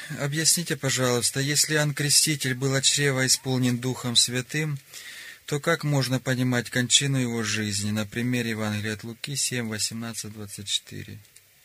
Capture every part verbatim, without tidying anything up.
Объясните, пожалуйста, если Иоанн Креститель был от чрева исполнен Духом Святым, то как можно понимать кончину его жизни на примере Евангелия от Луки семь, восемнадцать, двадцать четыре?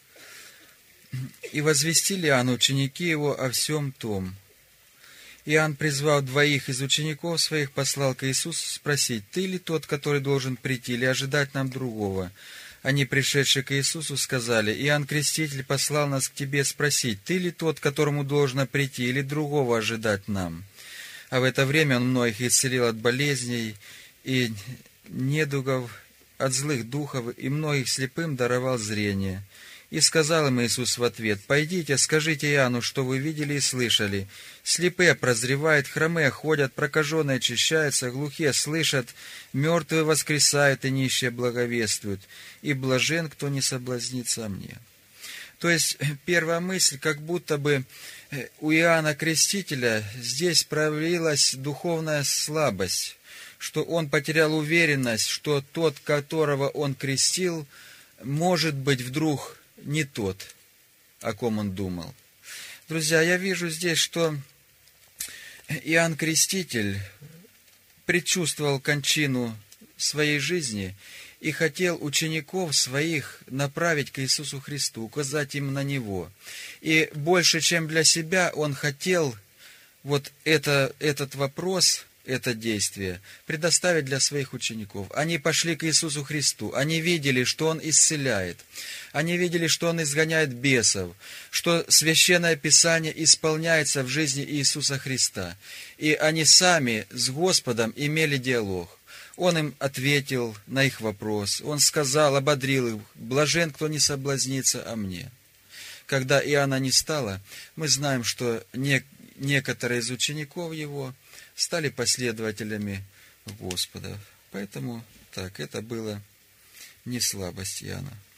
«И возвестили Иоанну ученики его о всем том. Иоанн, призвав двоих из учеников своих, послал к Иисусу спросить: Ты ли тот, который должен прийти, или ожидать нам другого? Они, пришедшие к Иисусу, сказали: Иоанн Креститель послал нас к тебе спросить: Ты ли тот, которому должно прийти, или другого ожидать нам? А в это время он многих исцелил от болезней и недугов, от злых духов, и многих слепым даровал зрение. И сказал им Иисус в ответ: Пойдите, скажите Иоанну, что вы видели и слышали. Слепые прозревают, хромые ходят, прокаженные очищаются, глухие слышат, мертвые воскресают и нищие благовествуют. И блажен, кто не соблазнится мне». То есть, первая мысль, как будто бы у Иоанна Крестителя здесь проявилась духовная слабость, что он потерял уверенность, что тот, которого он крестил, может быть вдруг не тот, о ком он думал. Друзья, я вижу здесь, что Иоанн Креститель предчувствовал кончину своей жизни и хотел учеников своих направить к Иисусу Христу, указать им на Него. И больше, чем для себя, он хотел вот это, этот вопрос, это действие предоставить для своих учеников. Они пошли к Иисусу Христу, они видели, что Он исцеляет, они видели, что Он изгоняет бесов, что Священное Писание исполняется в жизни Иисуса Христа. И они сами с Господом имели диалог. Он им ответил на их вопрос, Он сказал, ободрил их: «Блажен, кто не соблазнится о мне». Когда Иоанна не стало, мы знаем, что не, некоторые из учеников его стали последователями Господа. Поэтому так, это было не слабость Иоанна.